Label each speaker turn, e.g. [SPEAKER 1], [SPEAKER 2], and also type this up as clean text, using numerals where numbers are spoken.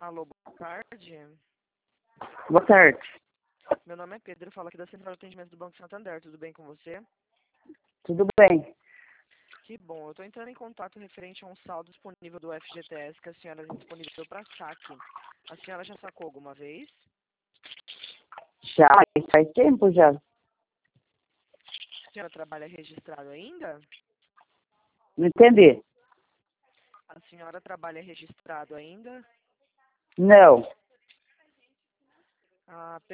[SPEAKER 1] Alô, boa tarde.
[SPEAKER 2] Boa tarde.
[SPEAKER 1] Meu nome é Pedro, eu falo aqui da Central de Atendimento do Banco Santander. Tudo bem com você?
[SPEAKER 2] Tudo bem?
[SPEAKER 1] Que bom. Eu estou entrando em contato referente a um saldo disponível do FGTS que a senhora tem disponível para saque. A senhora já sacou alguma vez?
[SPEAKER 2] Já, faz tempo já.
[SPEAKER 1] A senhora trabalha registrado ainda?
[SPEAKER 2] Não entendi.
[SPEAKER 1] A senhora trabalha registrado ainda?
[SPEAKER 2] Não.
[SPEAKER 1] Ah,